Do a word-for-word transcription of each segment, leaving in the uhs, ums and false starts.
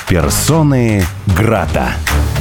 Персоны Грата.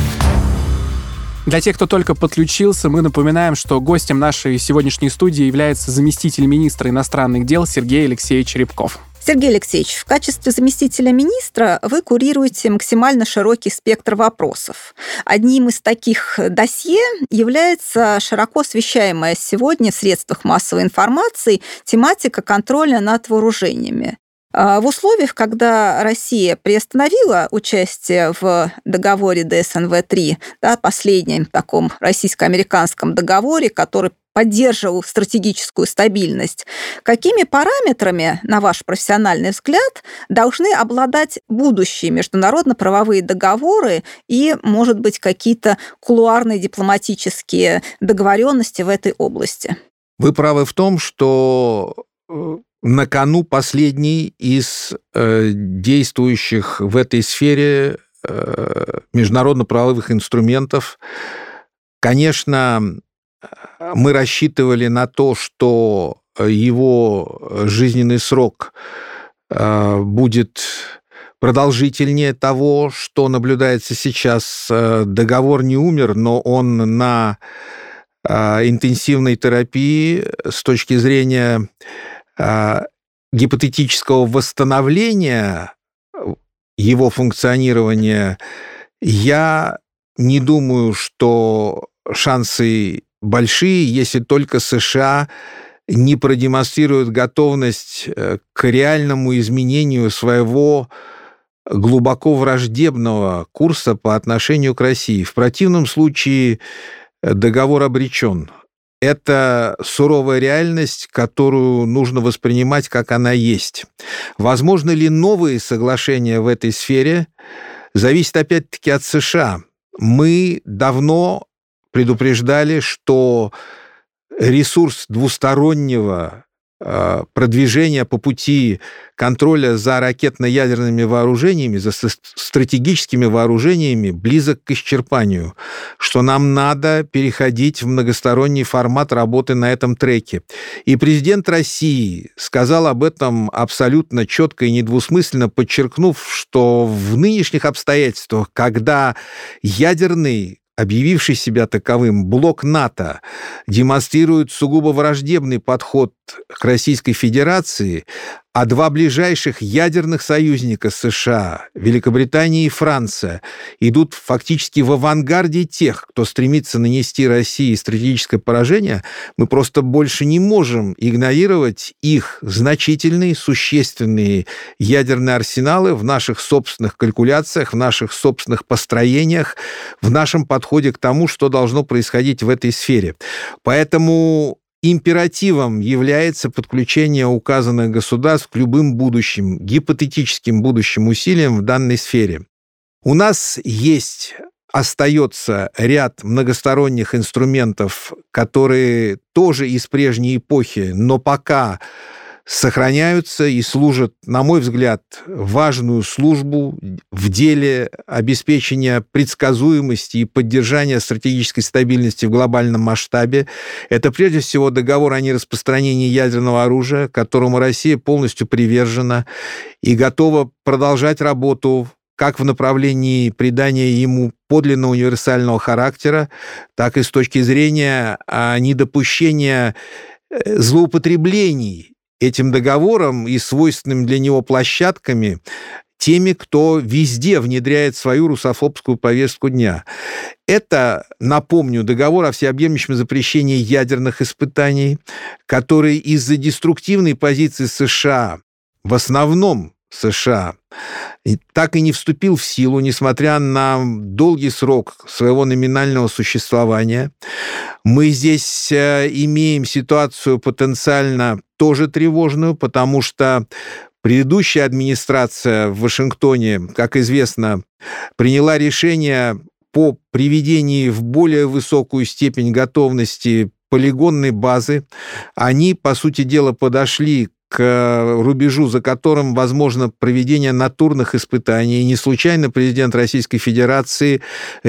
Для тех, кто только подключился, мы напоминаем, что гостем нашей сегодняшней студии является заместитель министра иностранных дел Сергей Алексеевич Рябков. Сергей Алексеевич, в качестве заместителя министра вы курируете максимально широкий спектр вопросов. Одним из таких досье является широко освещаемая сегодня в средствах массовой информации тематика контроля над вооружениями. В условиях, когда Россия приостановила участие в договоре Дэ Эс Эн Вэ три, да, последнем таком российско-американском договоре, который поддерживал стратегическую стабильность, какими параметрами, на ваш профессиональный взгляд, должны обладать будущие международно-правовые договоры и, может быть, какие-то кулуарные дипломатические договоренности в этой области? Вы правы в том, что на кону последний из э, действующих в этой сфере э, международно-правовых инструментов. Конечно, мы рассчитывали на то, что его жизненный срок э, будет продолжительнее того, что наблюдается сейчас. Договор не умер, но он на э, интенсивной терапии с точки зрения гипотетического восстановления его функционирования. Я не думаю, что шансы большие, если только США не продемонстрируют готовность к реальному изменению своего глубоко враждебного курса по отношению к России. В противном случае договор обречен. Это суровая реальность, которую нужно воспринимать, как она есть. Возможно ли новые соглашения в этой сфере, зависит опять-таки от США. Мы давно предупреждали, что ресурс двустороннего продвижения по пути контроля за ракетно-ядерными вооружениями, за стратегическими вооружениями близок к исчерпанию, что нам надо переходить в многосторонний формат работы на этом треке. И президент России сказал об этом абсолютно четко и недвусмысленно, подчеркнув, что в нынешних обстоятельствах, когда ядерный, объявивший себя таковым, блок НАТО демонстрирует сугубо враждебный подход к Российской Федерации, а два ближайших ядерных союзника США, Великобритания и Франция, идут фактически в авангарде тех, кто стремится нанести России стратегическое поражение, мы просто больше не можем игнорировать их значительные, существенные ядерные арсеналы в наших собственных калькуляциях, в наших собственных построениях, в нашем подходе к тому, что должно происходить в этой сфере. Поэтому императивом является подключение указанных государств к любым будущим, гипотетическим будущим усилиям в данной сфере. У нас есть, остается ряд многосторонних инструментов, которые тоже из прежней эпохи, но пока сохраняются и служат, на мой взгляд, важную службу в деле обеспечения предсказуемости и поддержания стратегической стабильности в глобальном масштабе. Это прежде всего договор о нераспространении ядерного оружия, к которому Россия полностью привержена и готова продолжать работу как в направлении придания ему подлинно универсального характера, так и с точки зрения недопущения злоупотреблений этим договором и свойственными для него площадками теми, кто везде внедряет свою русофобскую повестку дня. Это, напомню, договор о всеобъемлющем запрещении ядерных испытаний, который из-за деструктивной позиции США, в основном США, так и не вступил в силу, несмотря на долгий срок своего номинального существования. Мы здесь имеем ситуацию потенциально тоже тревожную, потому что предыдущая администрация в Вашингтоне, как известно, приняла решение по приведению в более высокую степень готовности полигонной базы. Они, по сути дела, подошли к рубежу, за которым возможно проведение натурных испытаний. И не случайно президент Российской Федерации,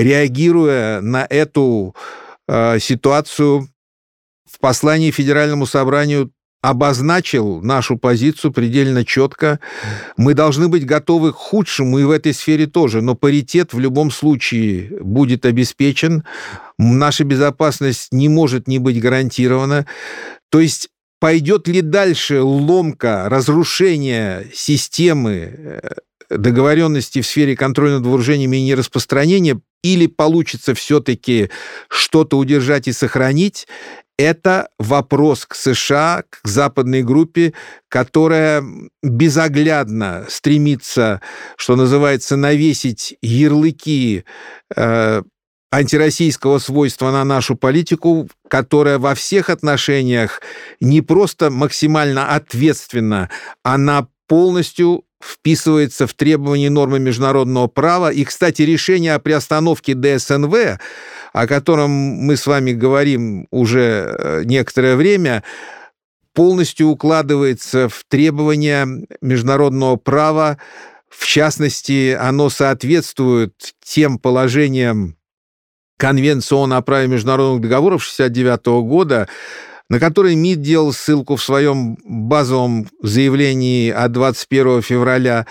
реагируя на эту э, ситуацию, в послании Федеральному собранию обозначил нашу позицию предельно четко. Мы должны быть готовы к худшему и в этой сфере тоже, но паритет в любом случае будет обеспечен. Наша безопасность не может не быть гарантирована. То есть пойдет ли дальше ломка, разрушение системы договоренности в сфере контроля над вооружениями и нераспространения, или получится все-таки что-то удержать и сохранить, это вопрос к США, к западной группе, которая безоглядно стремится, что называется, навесить ярлыки э, антироссийского свойства на нашу политику, которая во всех отношениях не просто максимально ответственна, она полностью вписывается в требования нормы международного права. И, кстати, решение о приостановке ДСНВ, о котором мы с вами говорим уже некоторое время, полностью укладывается в требования международного права. В частности, оно соответствует тем положениям Конвенции ООН о праве международных договоров шестьдесят девятого года, на который МИД делал ссылку в своем базовом заявлении от двадцать первого февраля,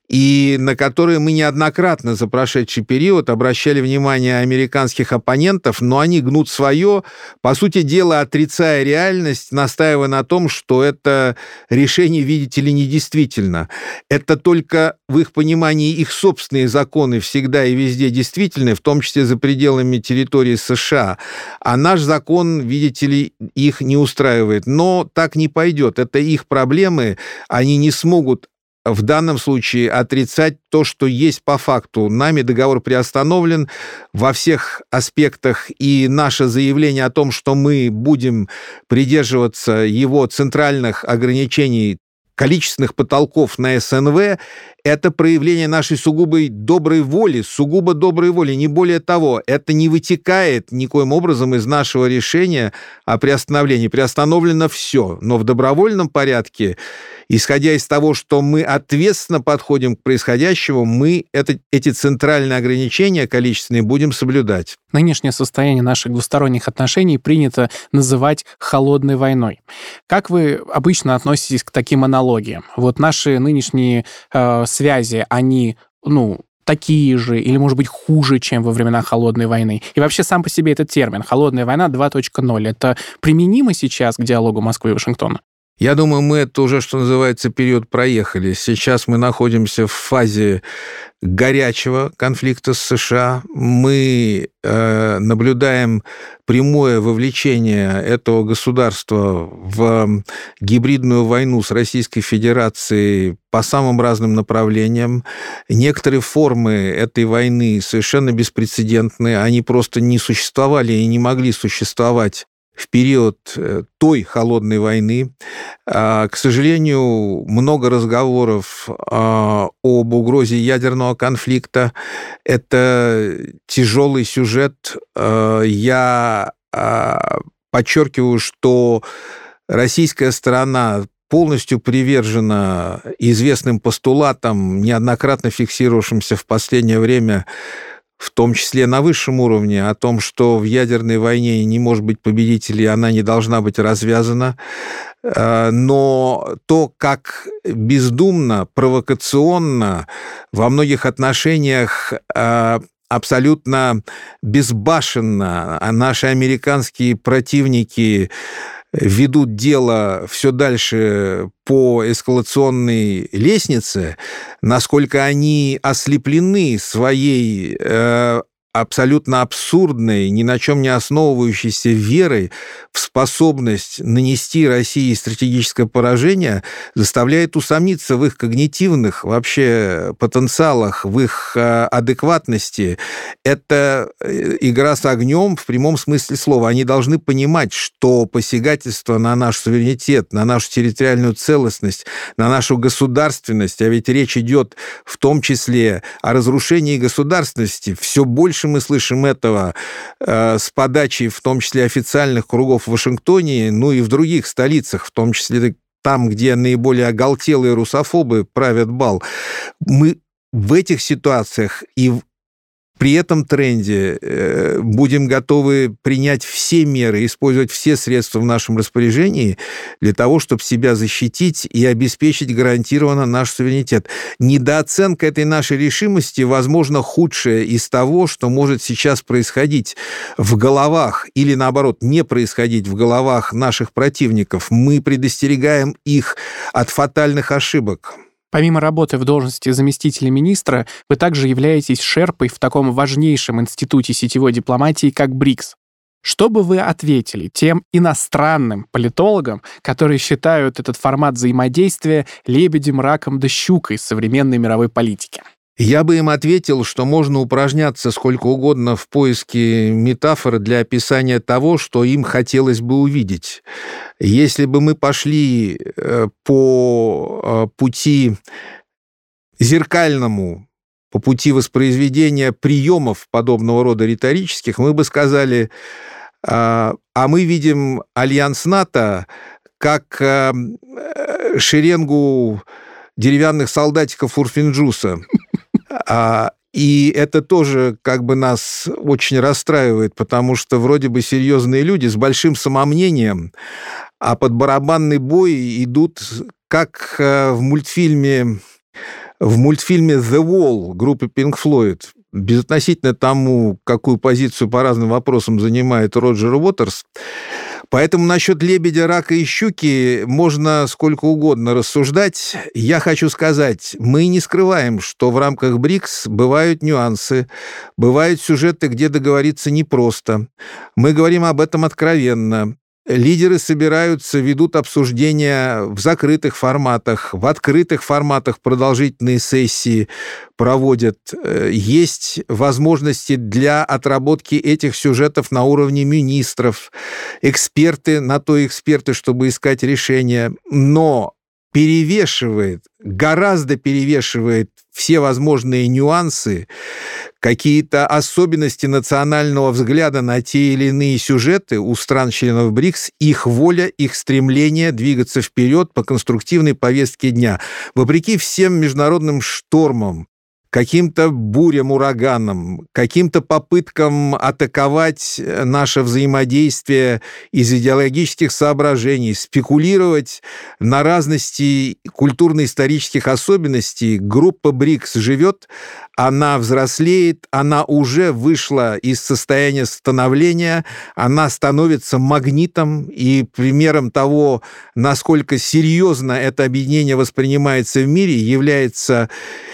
и на которые мы неоднократно за прошедший период обращали внимание американских оппонентов, но они гнут свое, по сути дела, отрицая реальность, настаивая на том, что это решение, видите ли, недействительно. Это только в их понимании их собственные законы всегда и везде действительны, в том числе за пределами территории США. А наш закон, видите ли, их не устраивает. Но так не пойдет. Это их проблемы. Они не смогут в данном случае отрицать то, что есть по факту. Нами договор приостановлен во всех аспектах, и наше заявление о том, что мы будем придерживаться его центральных ограничений, количественных потолков на СНВ, это проявление нашей сугубой доброй воли, сугубо доброй воли, не более того. Это не вытекает никоим образом из нашего решения о приостановлении. Приостановлено все, но в добровольном порядке, исходя из того, что мы ответственно подходим к происходящему, мы это, эти центральные ограничения количественные будем соблюдать. Нынешнее состояние наших двусторонних отношений принято называть холодной войной. Как вы обычно относитесь к таким аналогиям? Вот наши нынешние э, связи, они, ну, такие же или, может быть, хуже, чем во времена Холодной войны? И вообще сам по себе этот термин «Холодная война два точка ноль» — это применимо сейчас к диалогу Москвы и Вашингтона? Я думаю, мы это уже, что называется, период проехали. Сейчас мы находимся в фазе горячего конфликта с США. Мы э, наблюдаем прямое вовлечение этого государства в гибридную войну с Российской Федерацией по самым разным направлениям. Некоторые формы этой войны совершенно беспрецедентные. Они просто не существовали и не могли существовать в период той холодной войны. К сожалению, много разговоров об угрозе ядерного конфликта. Это тяжелый сюжет. Я подчеркиваю, что российская сторона полностью привержена известным постулатам, неоднократно фиксировавшимся в последнее время, в том числе на высшем уровне, о том, что в ядерной войне не может быть победителей, она не должна быть развязана. Но то, как бездумно, провокационно, во многих отношениях абсолютно безбашенно наши американские противники ведут дело все дальше по эскалационной лестнице, насколько они ослеплены своей э, абсолютно абсурдной, ни на чем не основывающейся верой в способность нанести России стратегическое поражение, заставляет усомниться в их когнитивных вообще потенциалах, в их адекватности. Это игра с огнем в прямом смысле слова. Они должны понимать, что посягательство на наш суверенитет, на нашу территориальную целостность, на нашу государственность, а ведь речь идет в том числе о разрушении государственности, все больше мы слышим этого э, с подачи, в том числе официальных кругов в Вашингтоне, ну и в других столицах, в том числе там, где наиболее оголтелые русофобы правят бал. Мы в этих ситуациях и при этом тренде будем готовы принять все меры, использовать все средства в нашем распоряжении для того, чтобы себя защитить и обеспечить гарантированно наш суверенитет. Недооценка этой нашей решимости, возможно, худшая из того, что может сейчас происходить в головах или, наоборот, не происходить в головах наших противников. Мы предостерегаем их от фатальных ошибок. Помимо работы в должности заместителя министра, вы также являетесь шерпой в таком важнейшем институте сетевой дипломатии, как БРИКС. Что бы вы ответили тем иностранным политологам, которые считают этот формат взаимодействия лебедем, раком да щукой современной мировой политики? Я бы им ответил, что можно упражняться сколько угодно в поиске метафор для описания того, что им хотелось бы увидеть. Если бы мы пошли по пути зеркальному, по пути воспроизведения приемов подобного рода риторических, мы бы сказали, а мы видим альянс НАТО как шеренгу деревянных солдатиков Урфинджуса. И это тоже как бы нас очень расстраивает, потому что вроде бы серьезные люди с большим самомнением, а под барабанный бой идут, как в мультфильме, в мультфильме «The Wall» группы Pink Floyd. Безотносительно тому, какую позицию по разным вопросам занимает Роджер Уотерс. Поэтому насчет лебедя, рака и щуки можно сколько угодно рассуждать. Я хочу сказать, мы не скрываем, что в рамках БРИКС бывают нюансы, бывают сюжеты, где договориться непросто. Мы говорим об этом откровенно. Лидеры собираются, ведут обсуждения в закрытых форматах, в открытых форматах продолжительные сессии проводят. Есть возможности для отработки этих сюжетов на уровне министров, эксперты, на то эксперты, чтобы искать решения. Но перевешивает, гораздо перевешивает все возможные нюансы, какие-то особенности национального взгляда на те или иные сюжеты у стран-членов БРИКС, их воля, их стремление двигаться вперед по конструктивной повестке дня. Вопреки всем международным штормам, каким-то бурям, ураганам, каким-то попыткам атаковать наше взаимодействие из идеологических соображений, спекулировать на разности культурно-исторических особенностей, группа БРИКС живет, она взрослеет, она уже вышла из состояния становления, она становится магнитом, и примером того, насколько серьезно это объединение воспринимается в мире, является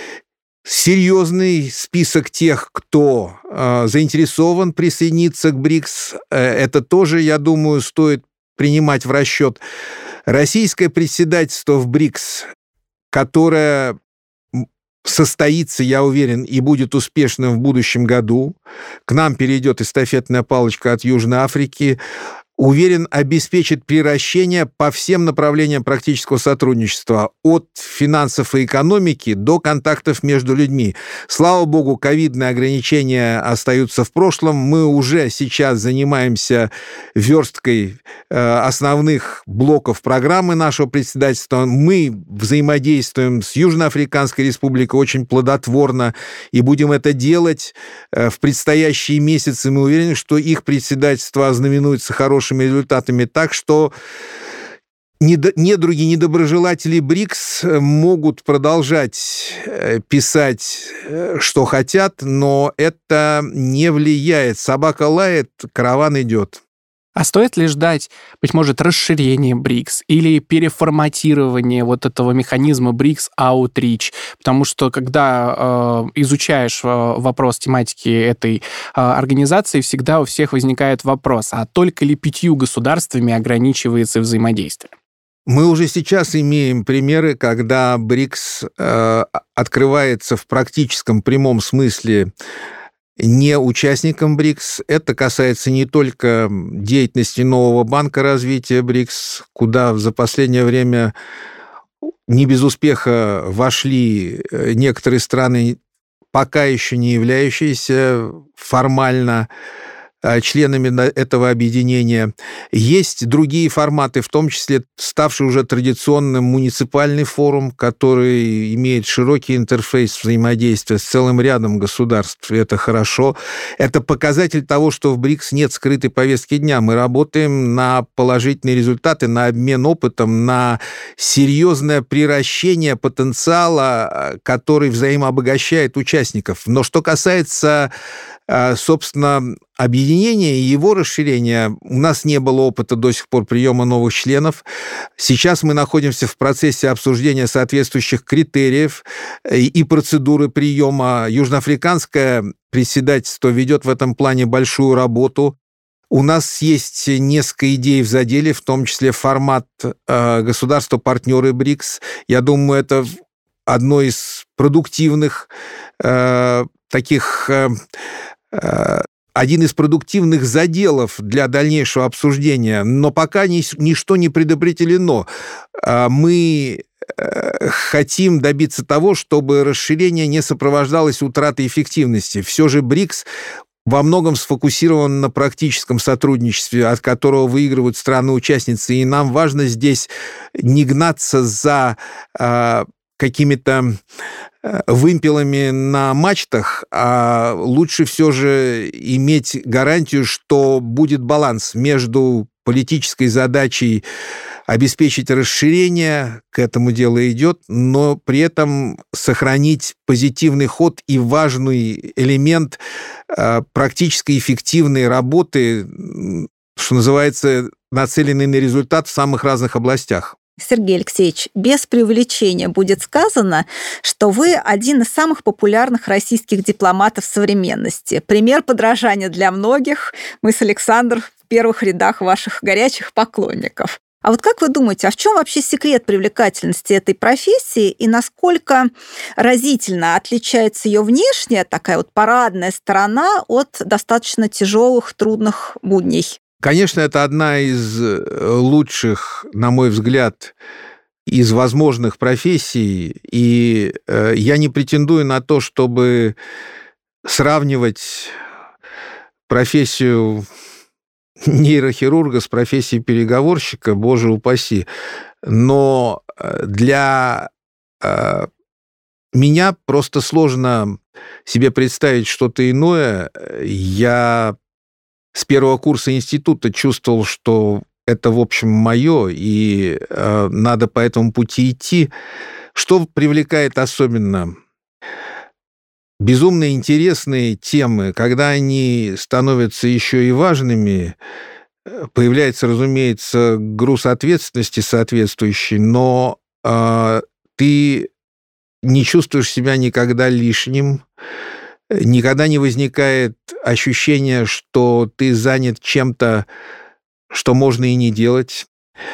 серьезный список тех, кто э, заинтересован присоединиться к БРИКС. Э, это тоже, я думаю, стоит принимать в расчет. Российское председательство в БРИКС, которое состоится, я уверен, и будет успешным в будущем году. К нам перейдет эстафетная палочка от Южной Африки. Уверен, обеспечит приращение по всем направлениям практического сотрудничества, от финансов и экономики до контактов между людьми. Слава богу, ковидные ограничения остаются в прошлом. Мы уже сейчас занимаемся версткой э, основных блоков программы нашего председательства. Мы взаимодействуем с Южноафриканской Республикой очень плодотворно и будем это делать э, в предстоящие месяцы. Мы уверены, что их председательство ознаменуется хорошим результатами. Так что недруги, недоброжелатели БРИКС могут продолжать писать, что хотят, но это не влияет. Собака лает, караван идет. А стоит ли ждать, быть может, расширения БРИКС или переформатирования вот этого механизма БРИКС Outreach? Потому что, когда э, изучаешь э, вопрос тематики этой э, организации, всегда у всех возникает вопрос, а только ли пятью государствами ограничивается взаимодействие? Мы уже сейчас имеем примеры, когда БРИКС э, открывается в практическом прямом смысле не участникам БРИКС. Это касается не только деятельности нового банка развития БРИКС, куда за последнее время не без успеха вошли некоторые страны, пока еще не являющиеся формально членами этого объединения. Есть другие форматы, в том числе ставший уже традиционным муниципальный форум, который имеет широкий интерфейс взаимодействия с целым рядом государств, и это хорошо. Это показатель того, что в БРИКС нет скрытой повестки дня. Мы работаем на положительные результаты, на обмен опытом, на серьезное приращение потенциала, который взаимообогащает участников. Но что касается, собственно, объединения и его расширения, у нас не было опыта до сих пор приема новых членов. Сейчас мы находимся в процессе обсуждения соответствующих критериев и процедуры приема. Южноафриканское председательство ведет в этом плане большую работу. У нас есть несколько идей в заделе, в том числе формат государства-партнеры БРИКС. Я думаю, это одно из продуктивных таких... один из продуктивных заделов для дальнейшего обсуждения, но пока ничто не предопределено. Мы хотим добиться того, чтобы расширение не сопровождалось утратой эффективности. Все же БРИКС во многом сфокусирован на практическом сотрудничестве, от которого выигрывают страны-участницы, и нам важно здесь не гнаться за какими-то вымпелами на мачтах, а лучше все же иметь гарантию, что будет баланс между политической задачей обеспечить расширение, к этому дело идет, но при этом сохранить позитивный ход и важный элемент практической эффективной работы, что называется, нацеленной на результат в самых разных областях. Сергей Алексеевич, без преувеличения будет сказано, что вы один из самых популярных российских дипломатов современности. Пример подражания для многих. Мы с Александром в первых рядах ваших горячих поклонников. А вот как вы думаете, а в чем вообще секрет привлекательности этой профессии и насколько разительно отличается ее внешняя, такая вот парадная сторона от достаточно тяжелых, трудных будней? Конечно, это одна из лучших, на мой взгляд, из возможных профессий, и я не претендую на то, чтобы сравнивать профессию нейрохирурга с профессией переговорщика, боже упаси, но для меня просто сложно себе представить что-то иное. Я с первого курса института чувствовал, что это, в общем, мое, и э, надо по этому пути идти. Что привлекает особенно? Безумно интересные темы, когда они становятся еще и важными, появляется, разумеется, груз ответственности соответствующий, но э, ты не чувствуешь себя никогда лишним, никогда не возникает ощущения, что ты занят чем-то, что можно и не делать.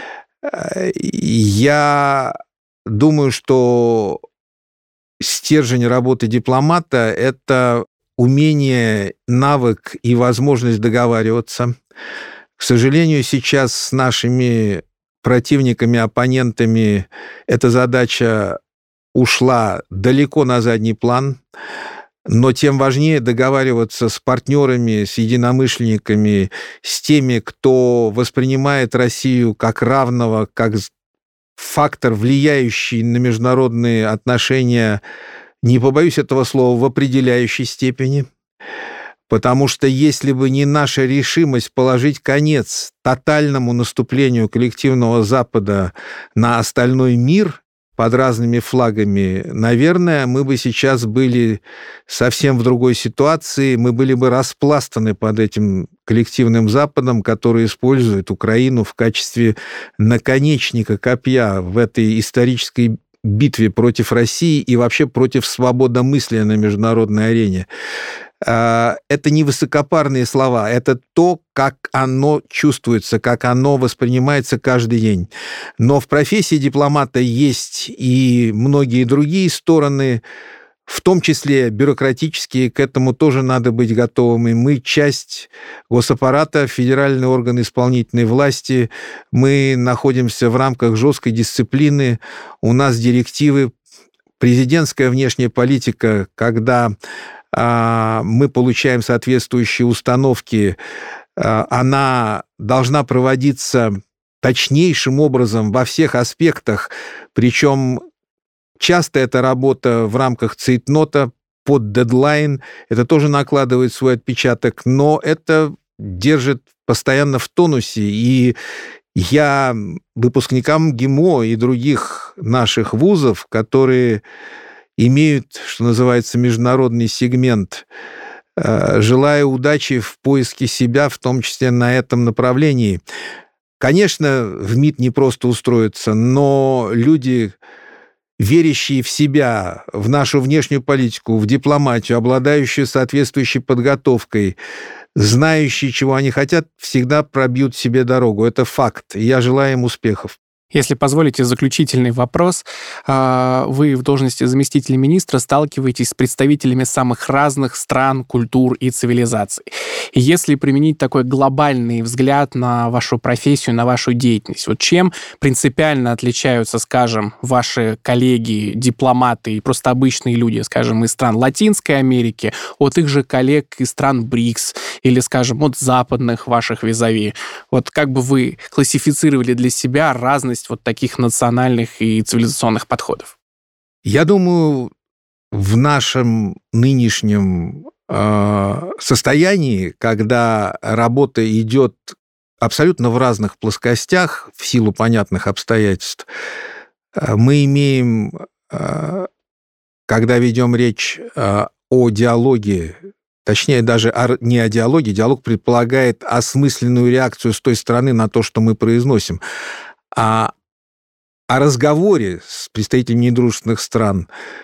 Я думаю, что стержень работы дипломата – это умение, навык и возможность договариваться. К сожалению, сейчас с нашими противниками, оппонентами эта задача ушла далеко на задний план. Но тем важнее договариваться с партнерами, с единомышленниками, с теми, кто воспринимает Россию как равного, как фактор, влияющий на международные отношения, не побоюсь этого слова, в определяющей степени. Потому что если бы не наша решимость положить конец тотальному наступлению коллективного Запада на остальной мир под разными флагами, наверное, мы бы сейчас были совсем в другой ситуации, мы были бы распластаны под этим коллективным Западом, который использует Украину в качестве наконечника копья в этой исторической битве против России и вообще против свободомыслия на международной арене. Это не высокопарные слова, это то, как оно чувствуется, как оно воспринимается каждый день. Но в профессии дипломата есть и многие другие стороны, в том числе бюрократические, к этому тоже надо быть готовыми. Мы часть госаппарата, федеральный орган исполнительной власти, мы находимся в рамках жесткой дисциплины, у нас директивы, президентская внешняя политика, когда мы получаем соответствующие установки, она должна проводиться точнейшим образом во всех аспектах, причем часто эта работа в рамках цейтнота под дедлайн, это тоже накладывает свой отпечаток, но это держит постоянно в тонусе, и я выпускникам ГИМО и других наших вузов, которые имеют, что называется, международный сегмент, желаю удачи в поиске себя, в том числе на этом направлении. Конечно, в МИД не просто устроиться, но люди, верящие в себя, в нашу внешнюю политику, в дипломатию, обладающие соответствующей подготовкой, знающие, чего они хотят, всегда пробьют себе дорогу. Это факт. И я желаю им успехов. Если позволите, заключительный вопрос. Вы в должности заместителя министра сталкиваетесь с представителями самых разных стран, культур и цивилизаций. И если применить такой глобальный взгляд на вашу профессию, на вашу деятельность, вот чем принципиально отличаются, скажем, ваши коллеги, дипломаты и просто обычные люди, скажем, из стран Латинской Америки от их же коллег из стран БРИКС или, скажем, от западных ваших визави? Вот как бы вы классифицировали для себя разность вот таких национальных и цивилизационных подходов? Я думаю, в нашем нынешнем э, состоянии, когда работа идет абсолютно в разных плоскостях, в силу понятных обстоятельств, э, мы имеем, э, когда ведем речь э, о диалоге, точнее, даже не о диалоге, диалог предполагает осмысленную реакцию с той стороны на то, что мы произносим, а о разговоре с представителями недружественных стран,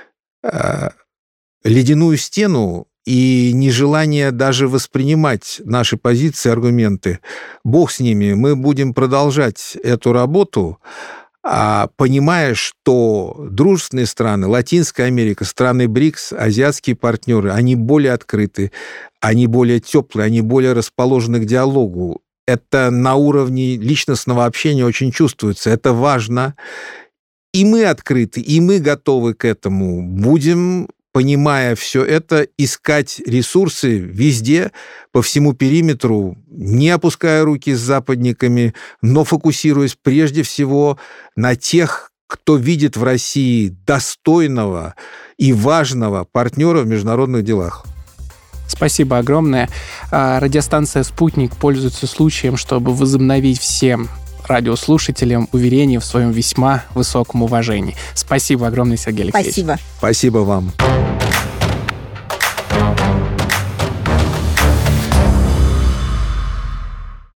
э, ледяную стену и нежелание даже воспринимать наши позиции, аргументы. Бог с ними, мы будем продолжать эту работу, а, понимая, что дружественные страны, Латинская Америка, страны БРИКС, азиатские партнеры, они более открыты, они более теплые, они более расположены к диалогу. Это на уровне личностного общения очень чувствуется. Это важно. И мы открыты, и мы готовы к этому. Будем, понимая все это, искать ресурсы везде, по всему периметру, не опуская руки с западниками, но фокусируясь прежде всего на тех, кто видит в России достойного и важного партнера в международных делах. Спасибо огромное. Радиостанция «Спутник» пользуется случаем, чтобы возобновить всем радиослушателям уверение в своем весьма высоком уважении. Спасибо огромное, Сергей Алексеевич. Спасибо. Спасибо вам.